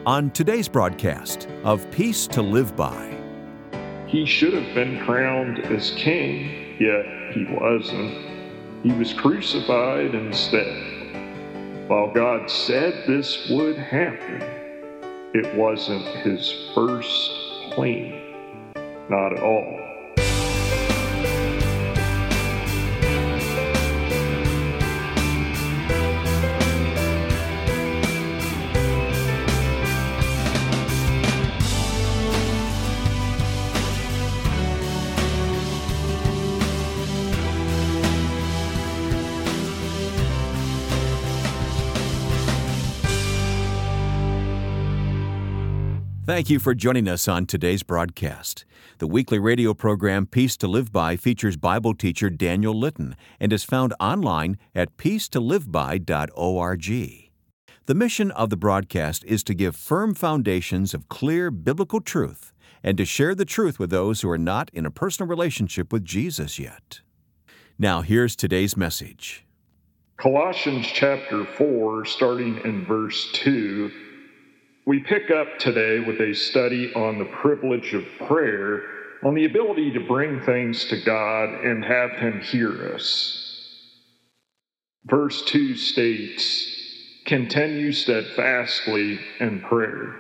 On today's broadcast of Peace to Live By. He should have been crowned as king, yet he wasn't. He was crucified instead. While God said this would happen, it wasn't his first plan. Not at all. Thank you for joining us on today's broadcast. The weekly radio program Peace to Live By features Bible teacher Daniel Litton and is found online at peacetoliveby.org. The mission of the broadcast is to give firm foundations of clear biblical truth and to share the truth with those who are not in a personal relationship with Jesus yet. Now here's today's message. Colossians chapter 4, starting in verse 2, we pick up today with a study on the privilege of prayer, on the ability to bring things to God and have Him hear us. Verse 2 states, "Continue steadfastly in prayer."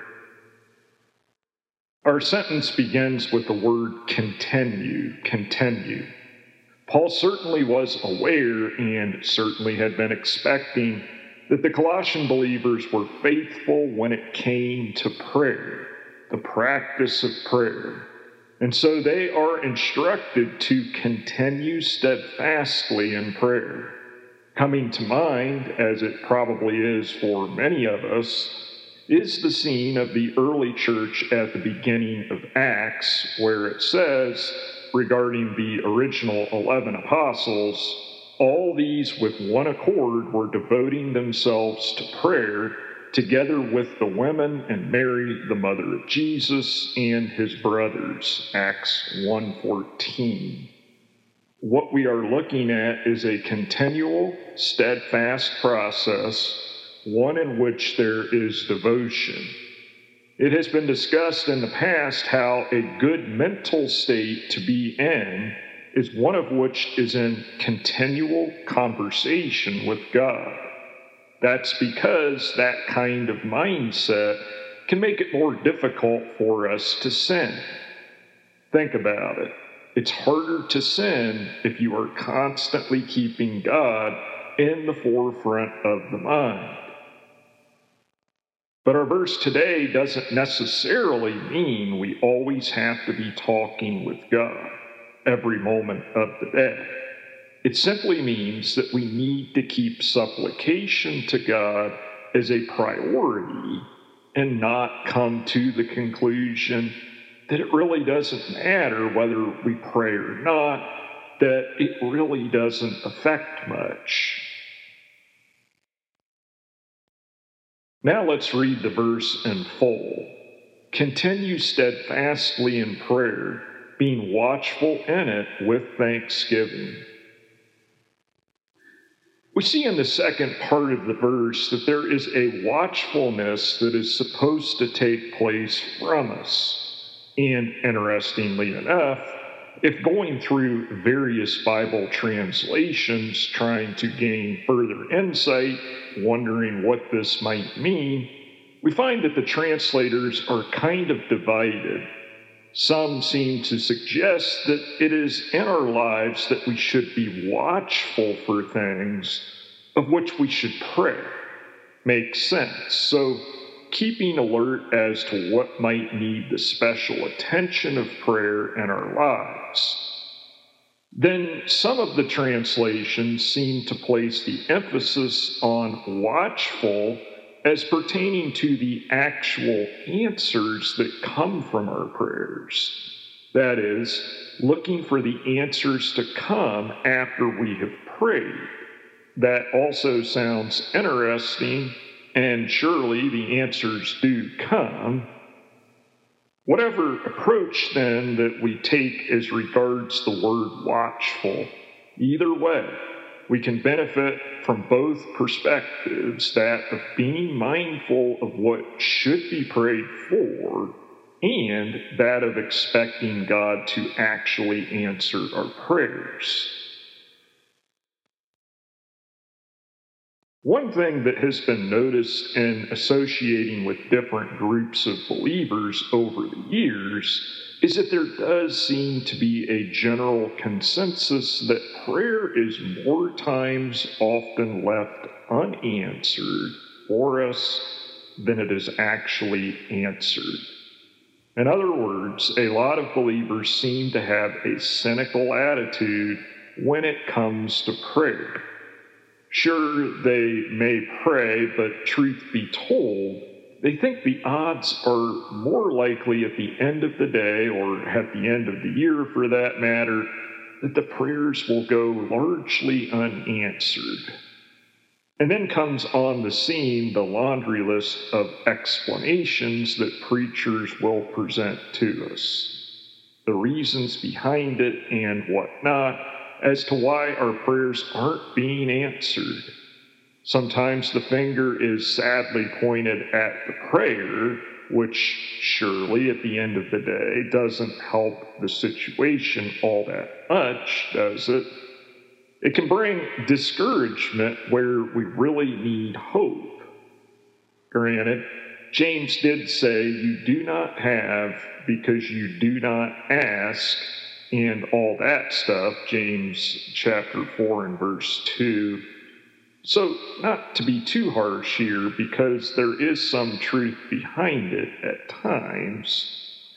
Our sentence begins with the word continue. Paul certainly was aware and certainly had been expecting that the Colossian believers were faithful when it came to prayer, the practice of prayer. And so they are instructed to continue steadfastly in prayer. Coming to mind, as it probably is for many of us, is the scene of the early church at the beginning of Acts, where it says, regarding the original 11 apostles, all these with one accord were devoting themselves to prayer, together with the women and Mary, the mother of Jesus, and his brothers. Acts 1:14. What we are looking at is a continual, steadfast process, one in which there is devotion. It has been discussed in the past how a good mental state to be in is one of which is in continual conversation with God. That's because that kind of mindset can make it more difficult for us to sin. Think about it. It's harder to sin if you are constantly keeping God in the forefront of the mind. But our verse today doesn't necessarily mean we always have to be talking with God every moment of the day. It simply means that we need to keep supplication to God as a priority and not come to the conclusion that it really doesn't matter whether we pray or not, that it really doesn't affect much. Now let's read the verse in full. Continue steadfastly in prayer, being watchful in it with thanksgiving. We see in the second part of the verse that there is a watchfulness that is supposed to take place from us. And interestingly enough, if going through various Bible translations trying to gain further insight, wondering what this might mean, we find that the translators are kind of divided. Some seem to suggest that it is in our lives that we should be watchful for things of which we should pray. Makes sense. So keeping alert as to what might need the special attention of prayer in our lives. Then some of the translations seem to place the emphasis on watchful as pertaining to the actual answers that come from our prayers. That is, looking for the answers to come after we have prayed. That also sounds interesting, and surely the answers do come. Whatever approach, then, that we take as regards the word watchful, either way, we can benefit from both perspectives, that of being mindful of what should be prayed for and that of expecting God to actually answer our prayers. One thing that has been noticed in associating with different groups of believers over the years is that there does seem to be a general consensus that prayer is more times often left unanswered for us than it is actually answered. In other words, a lot of believers seem to have a cynical attitude when it comes to prayer. Sure, they may pray, but truth be told, they think the odds are more likely at the end of the day, or at the end of the year for that matter, that the prayers will go largely unanswered. And then comes on the scene the laundry list of explanations that preachers will present to us, the reasons behind it and whatnot, as to why our prayers aren't being answered. Sometimes the finger is sadly pointed at the prayer, which surely at the end of the day doesn't help the situation all that much, does it? It can bring discouragement where we really need hope. Granted, James did say, "You do not have because you do not ask," and all that stuff, James chapter 4 and verse 2. So, not to be too harsh here, because there is some truth behind it at times.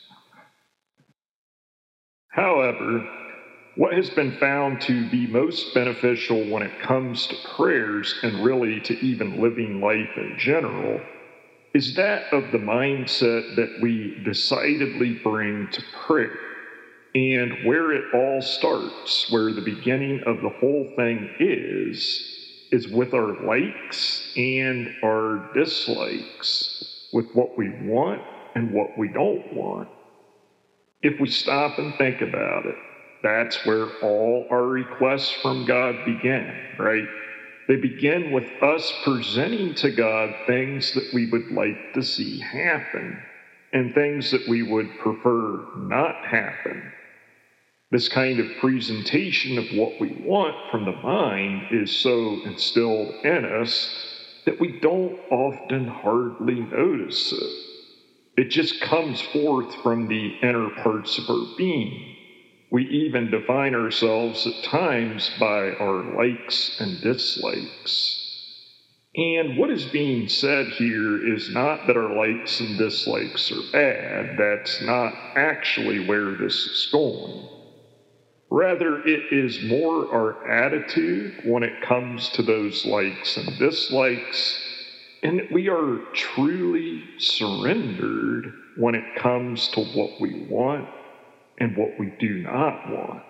However, what has been found to be most beneficial when it comes to prayers, and really to even living life in general, is that of the mindset that we decidedly bring to prayer. And where it all starts, where the beginning of the whole thing is with our likes and our dislikes, with what we want and what we don't want. If we stop and think about it, that's where all our requests from God begin, right? They begin with us presenting to God things that we would like to see happen and things that we would prefer not happen. This kind of presentation of what we want from the mind is so instilled in us that we don't often hardly notice it. It just comes forth from the inner parts of our being. We even define ourselves at times by our likes and dislikes. And what is being said here is not that our likes and dislikes are bad. That's not actually where this is going. Rather, it is more our attitude when it comes to those likes and dislikes, and that we are truly surrendered when it comes to what we want and what we do not want.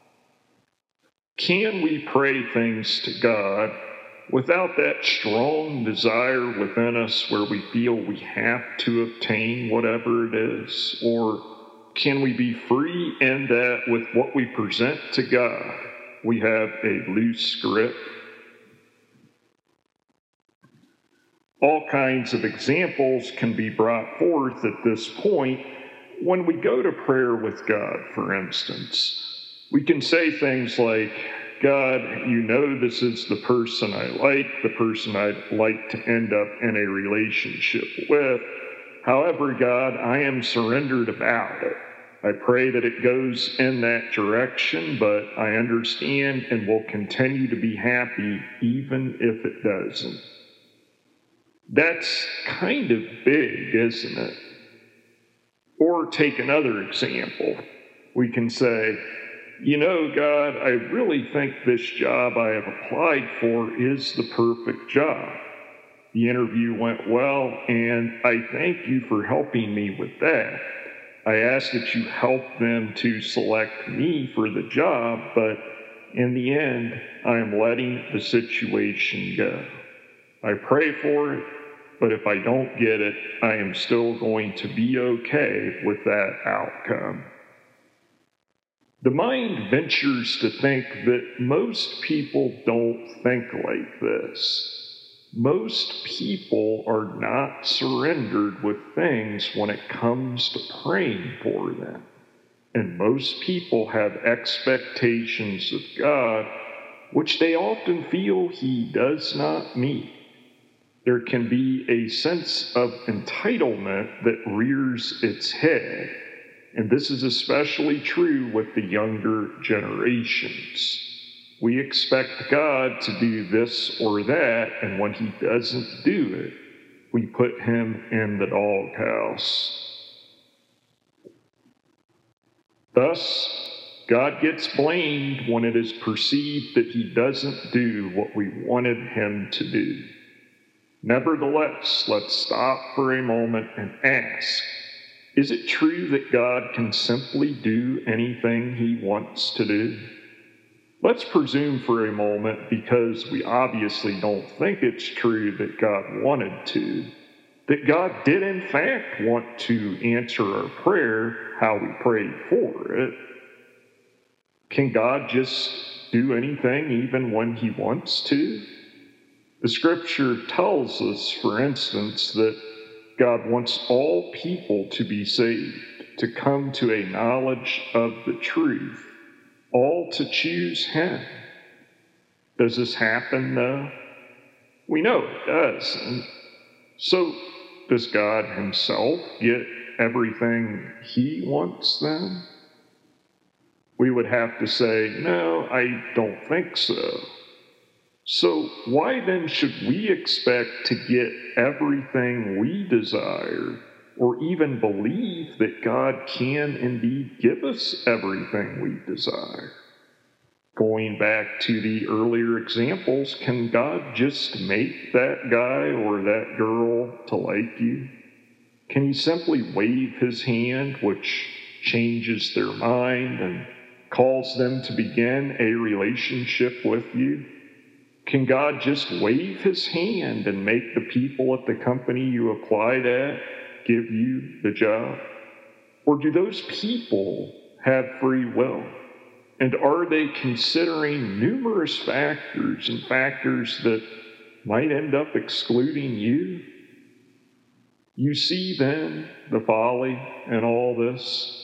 Can we pray things to God without that strong desire within us where we feel we have to obtain whatever it is? Or can we be free in that with what we present to God, we have a loose grip? All kinds of examples can be brought forth at this point. When we go to prayer with God, for instance, we can say things like, "God, you know this is the person I like, the person I'd like to end up in a relationship with. However, God, I am surrendered about it. I pray that it goes in that direction, but I understand and will continue to be happy even if it doesn't." That's kind of big, isn't it? Or take another example. We can say, "You know, God, I really think this job I have applied for is the perfect job. The interview went well, and I thank you for helping me with that. I ask that you help them to select me for the job, but in the end, I am letting the situation go. I pray for it, but if I don't get it, I am still going to be okay with that outcome." The mind ventures to think that most people don't think like this. Most people are not surrendered with things when it comes to praying for them. And most people have expectations of God which they often feel He does not meet. There can be a sense of entitlement that rears its head, and this is especially true with the younger generations. We expect God to do this or that, and when He doesn't do it, we put Him in the doghouse. Thus, God gets blamed when it is perceived that He doesn't do what we wanted Him to do. Nevertheless, let's stop for a moment and ask, is it true that God can simply do anything He wants to do? Let's presume for a moment, because we obviously don't think it's true that God wanted to, that God did in fact want to answer our prayer how we prayed for it. Can God just do anything even when He wants to? The scripture tells us, for instance, that God wants all people to be saved, to come to a knowledge of the truth, all to choose Him. Does this happen, though? We know it doesn't. So, does God Himself get everything He wants then? We would have to say, no, I don't think so. So why then should we expect to get everything we desire, or even believe that God can indeed give us everything we desire? Going back to the earlier examples, can God just make that guy or that girl to like you? Can He simply wave His hand, which changes their mind and calls them to begin a relationship with you? Can God just wave His hand and make the people at the company you applied at give you the job? Or do those people have free will? And are they considering numerous factors and factors that might end up excluding you? You see then the folly in all this?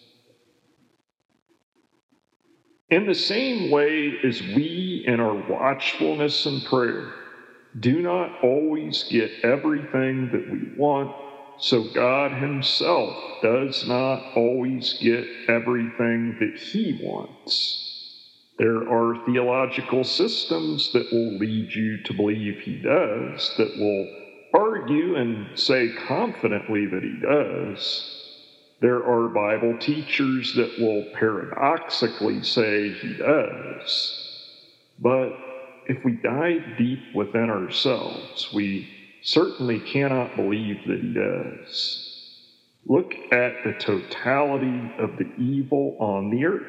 In the same way as we, in our watchfulness and prayer, do not always get everything that we want, so God Himself does not always get everything that He wants. There are theological systems that will lead you to believe He does, that will argue and say confidently that He does. There are Bible teachers that will paradoxically say He does. But if we dive deep within ourselves, we certainly cannot believe that He does. Look at the totality of the evil on the earth.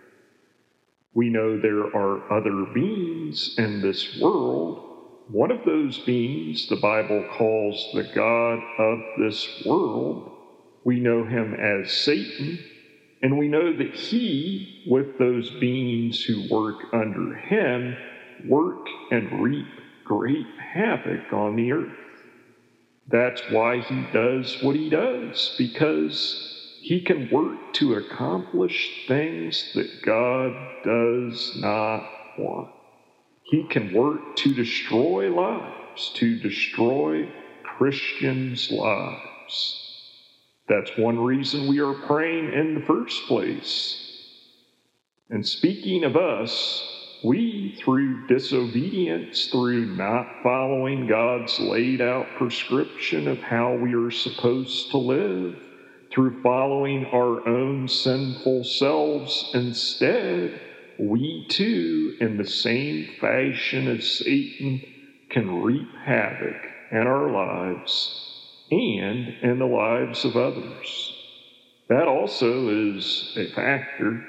We know there are other beings in this world. One of those beings the Bible calls the God of this world. We know him as Satan, and we know that he, with those beings who work under him, work and reap great havoc on the earth. That's why he does what he does, because he can work to accomplish things that God does not want. He can work to destroy lives, to destroy Christians' lives. That's one reason we are praying in the first place. And speaking of us, we, through disobedience, through not following God's laid out prescription of how we are supposed to live, through following our own sinful selves instead, we too, in the same fashion as Satan, can reap havoc in our lives and in the lives of others. That also is a factor.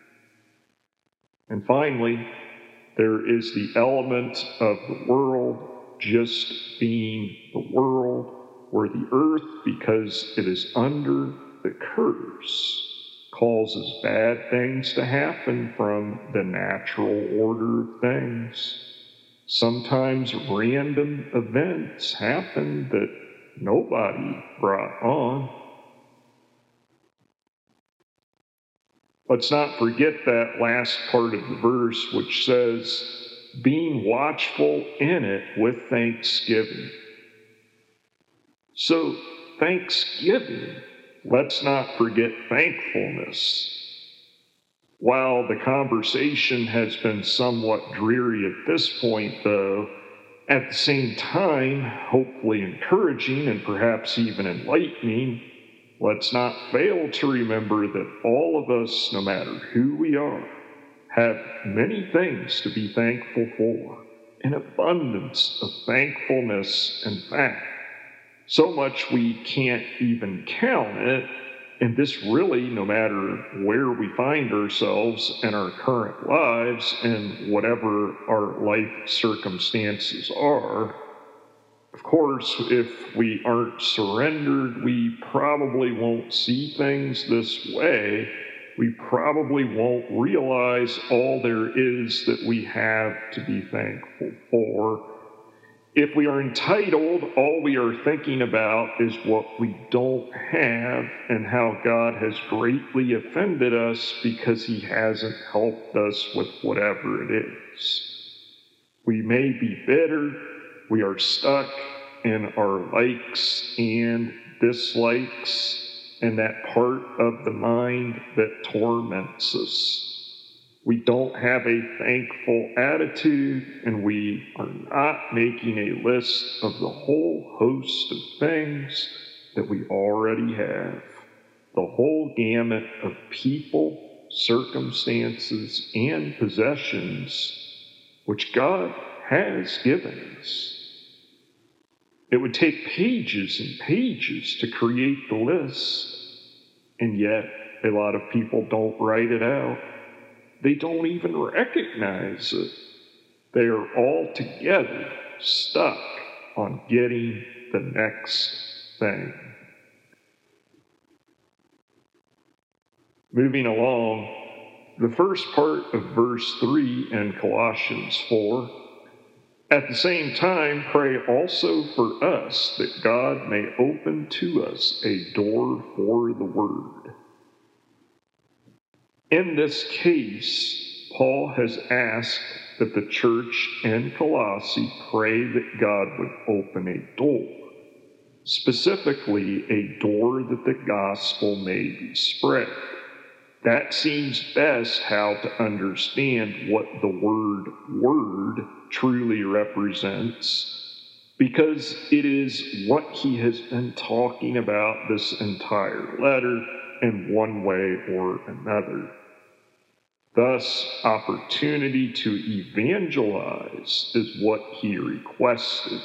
And finally, there is the element of the world just being the world, or the earth, because it is under the curse. causes bad things to happen from the natural order of things. Sometimes random events happen that nobody brought on. Let's not forget that last part of the verse, which says, being watchful in it with thanksgiving. So, thanksgiving, let's not forget thankfulness. While the conversation has been somewhat dreary at this point, though, at the same time, hopefully encouraging and perhaps even enlightening, let's not fail to remember that all of us, no matter who we are, have many things to be thankful for, an abundance of thankfulness and fact. So much we can't even count it, and this really, no matter where we find ourselves in our current lives and whatever our life circumstances are. Of course, if we aren't surrendered, we probably won't see things this way. We probably won't realize all there is that we have to be thankful for. If we are entitled, all we are thinking about is what we don't have and how God has greatly offended us because he hasn't helped us with whatever it is. We may be bitter. We are stuck in our likes and dislikes and that part of the mind that torments us. We don't have a thankful attitude, and we are not making a list of the whole host of things that we already have. The whole gamut of people, circumstances, and possessions which God has given us. It would take pages and pages to create the list, and yet a lot of people don't write it out. They don't even recognize it. They are altogether stuck on getting the next thing. Moving along, the first part of verse 3 in Colossians 4, at the same time, pray also for us that God may open to us a door for the word. In this case, Paul has asked that the church in Colossae pray that God would open a door, specifically a door that the gospel may be spread. That seems best how to understand what the word truly represents, because it is what he has been talking about this entire letter in one way or another. Thus, opportunity to evangelize is what he requested.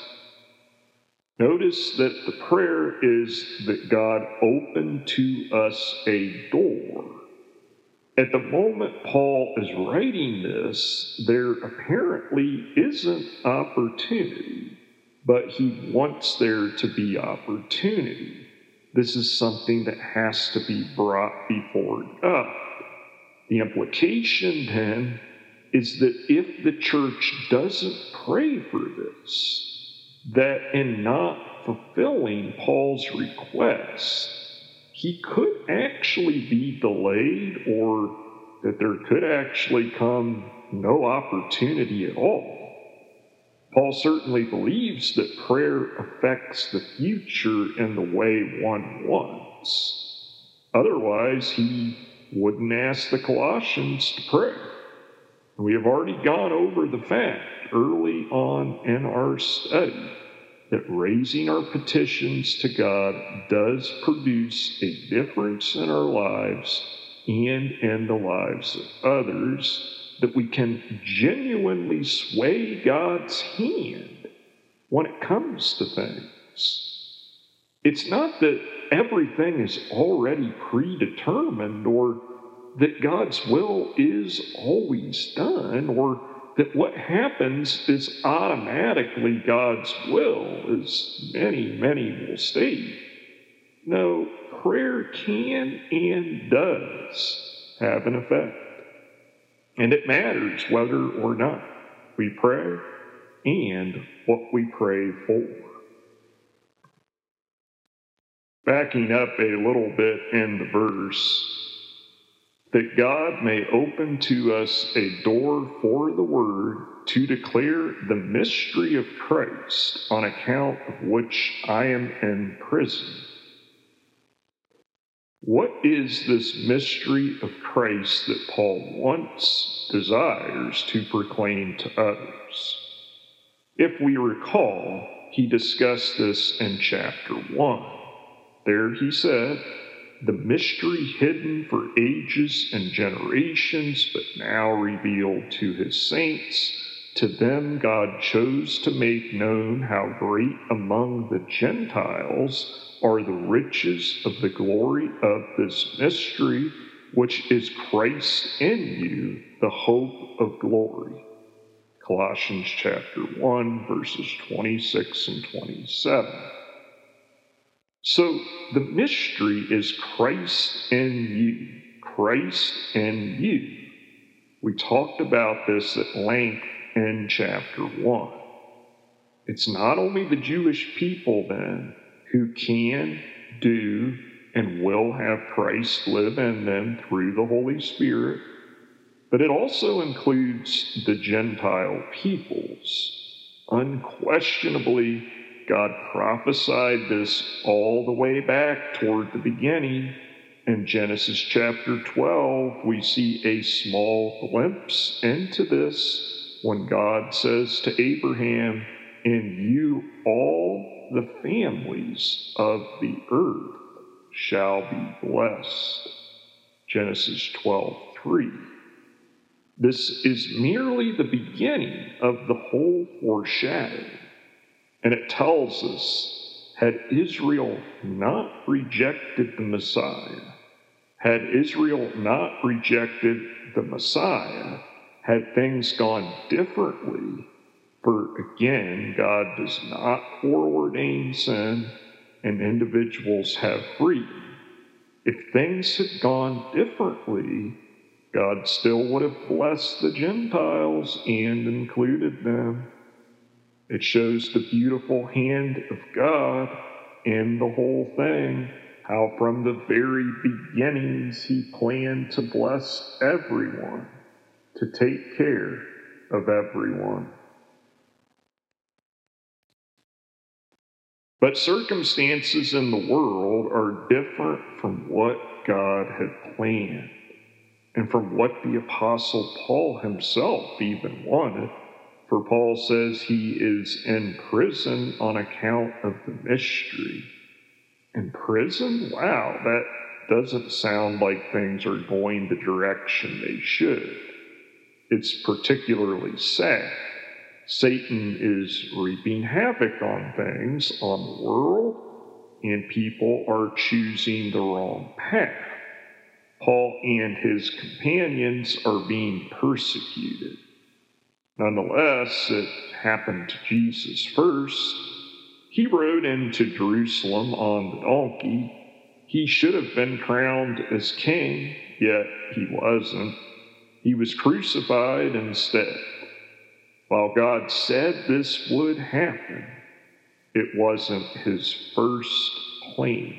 Notice that the prayer is that God open to us a door. At the moment Paul is writing this, there apparently isn't opportunity, but he wants there to be opportunity. This is something that has to be brought before God. The implication then is that if the church doesn't pray for this, that in not fulfilling Paul's request, he could actually be delayed, or that there could actually come no opportunity at all. Paul certainly believes that prayer affects the future in the way one wants. Otherwise, he wouldn't ask the Colossians to pray. We have already gone over the fact early on in our study that raising our petitions to God does produce a difference in our lives and in the lives of others, that we can genuinely sway God's hand when it comes to things. It's not that everything is already predetermined, or that God's will is always done, or that what happens is automatically God's will, as many will state. No, prayer can and does have an effect. And it matters whether or not we pray and what we pray for. Backing up a little bit in the verse, that God may open to us a door for the word to declare the mystery of Christ, on account of which I am in prison. What is this mystery of Christ that Paul once desires to proclaim to others? If we recall, he discussed this in chapter 1. There he said, the mystery hidden for ages and generations, but now revealed to his saints. To them God chose to make known how great among the Gentiles are the riches of the glory of this mystery, which is Christ in you, the hope of glory. Colossians chapter 1, verses 26 and 27. So the mystery is Christ in you. Christ in you. We talked about this at length in chapter 1. It's not only the Jewish people then who can, do, and will have Christ live in them through the Holy Spirit, but it also includes the Gentile peoples. Unquestionably, God prophesied this all the way back toward the beginning. In Genesis chapter 12, we see a small glimpse into this when God says to Abraham, in you all the families of the earth shall be blessed. Genesis 12:3. This is merely the beginning of the whole foreshadowing. And it tells us, had Israel not rejected the Messiah, had Israel not rejected the Messiah, had things gone differently, for again, God does not foreordain sin, and individuals have freedom. If things had gone differently, God still would have blessed the Gentiles and included them. It shows the beautiful hand of God in the whole thing, how from the very beginnings he planned to bless everyone, to take care of everyone. But circumstances in the world are different from what God had planned, and from what the Apostle Paul himself even wanted. For Paul says he is in prison on account of the mystery. In prison? Wow, that doesn't sound like things are going the direction they should. It's particularly sad. Satan is wreaking havoc on things, on the world, and people are choosing the wrong path. Paul and his companions are being persecuted. Nonetheless, it happened to Jesus first. He rode into Jerusalem on the donkey. He should have been crowned as king, yet he wasn't. He was crucified instead. While God said this would happen, it wasn't his first plan.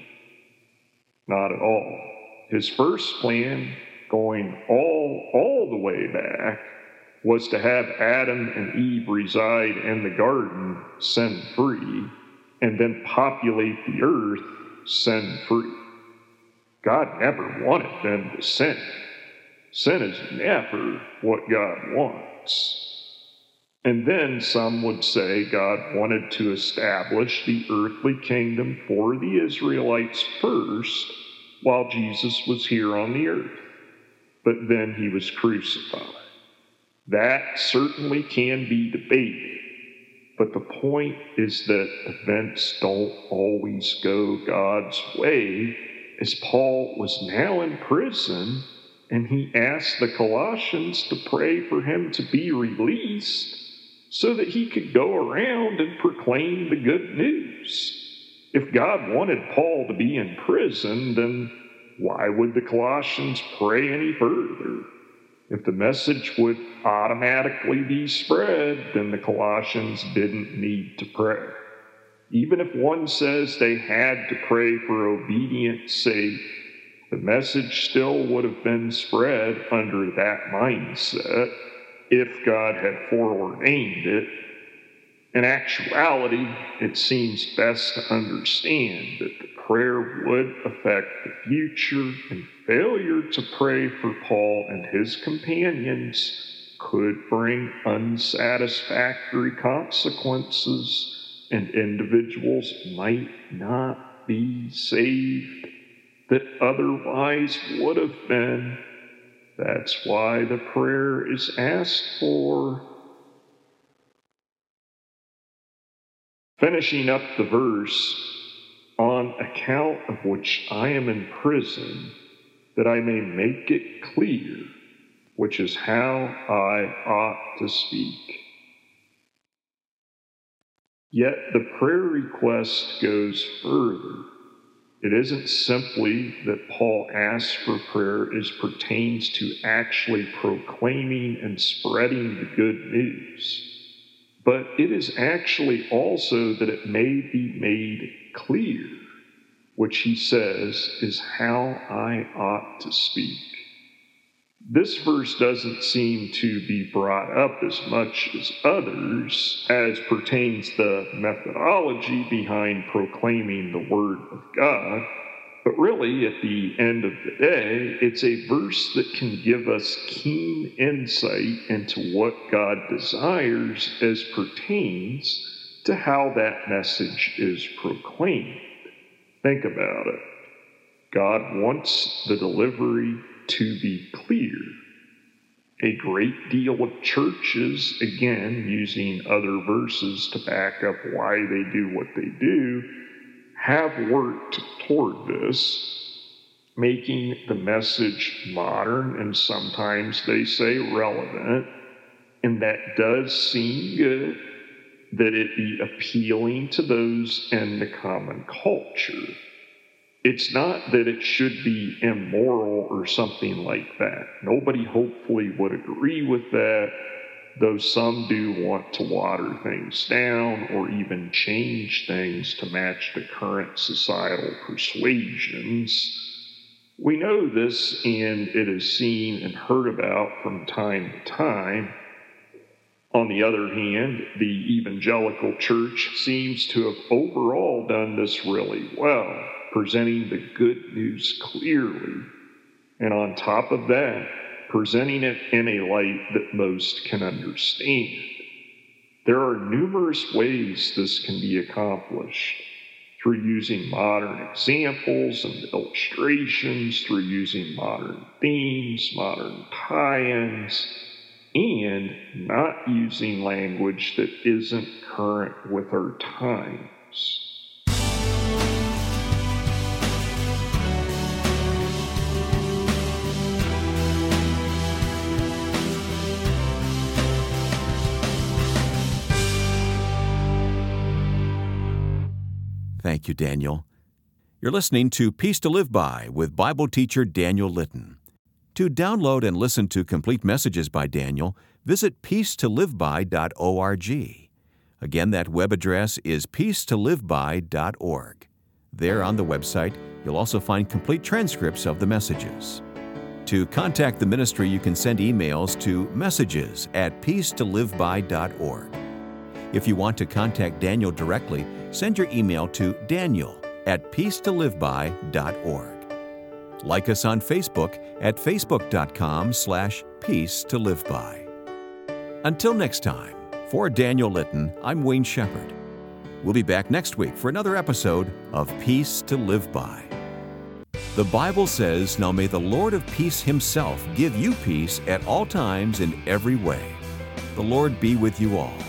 Not at all. His first plan, going all the way back, was to have Adam and Eve reside in the garden sin-free, and then populate the earth sin-free. God never wanted them to sin. Sin is never what God wants. And then some would say God wanted to establish the earthly kingdom for the Israelites first, while Jesus was here on the earth. But then he was crucified. That certainly can be debated, but the point is that events don't always go God's way, as Paul was now in prison, and he asked the Colossians to pray for him to be released so that he could go around and proclaim the good news. If God wanted Paul to be in prison, then why would the Colossians pray any further? If the message would automatically be spread, then the Colossians didn't need to pray. Even if one says they had to pray for obedience' sake, the message still would have been spread under that mindset if God had foreordained it. In actuality, it seems best to understand that the prayer would affect the future, and failure to pray for Paul and his companions could bring unsatisfactory consequences, and individuals might not be saved that otherwise would have been. That's why the prayer is asked for. Finishing up the verse, on account of which I am in prison, that I may make it clear, which is how I ought to speak. Yet the prayer request goes further. It isn't simply that Paul asks for prayer as pertains to actually proclaiming and spreading the good news, but it is actually also that it may be made clear, which he says is how I ought to speak. This verse doesn't seem to be brought up as much as others as pertains the methodology behind proclaiming the Word of God, but really at the end of the day, it's a verse that can give us keen insight into what God desires as pertains to how that message is proclaimed. Think about it. God wants the delivery to be clear. A great deal of churches, again, using other verses to back up why they do what they do, have worked toward this, making the message modern and sometimes they say relevant, and that does seem good, that it be appealing to those in the common culture. It's not that it should be immoral or something like that. Nobody hopefully would agree with that, though some do want to water things down or even change things to match the current societal persuasions. We know this, and it is seen and heard about from time to time. On the other hand, the evangelical church seems to have overall done this really well, presenting the good news clearly, and on top of that, presenting it in a light that most can understand. There are numerous ways this can be accomplished, through using modern examples and illustrations, through using modern themes, modern tie-ins, and not using language that isn't current with our times. Thank you, Daniel. You're listening to Peace to Live By with Bible teacher Daniel Litton. To download and listen to complete messages by Daniel, visit peacetoliveby.org. Again, that web address is peacetoliveby.org. There on the website, you'll also find complete transcripts of the messages. To contact the ministry, you can send emails to messages@peacetoliveby.org. If you want to contact Daniel directly, send your email to daniel@peacetoliveby.org. Like us on Facebook at facebook.com/peacetoliveby. Until next time, for Daniel Litton, I'm Wayne Shepherd. We'll be back next week for another episode of Peace to Live By. The Bible says, "Now may the Lord of peace himself give you peace at all times in every way." The Lord be with you all.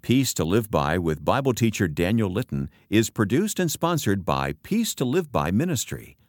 Peace to Live By with Bible teacher Daniel Litton is produced and sponsored by Peace to Live By Ministry,